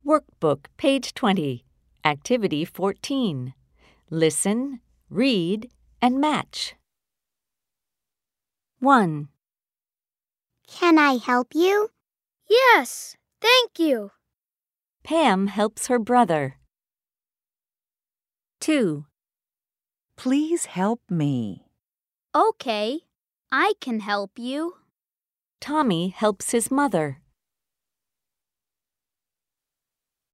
Workbook, page 20. Activity 14. Listen, read, and match. 1. Can I help you? Yes, thank you. Pam helps her brother. 2. Please help me. Okay, I can help you. Tommy helps his mother.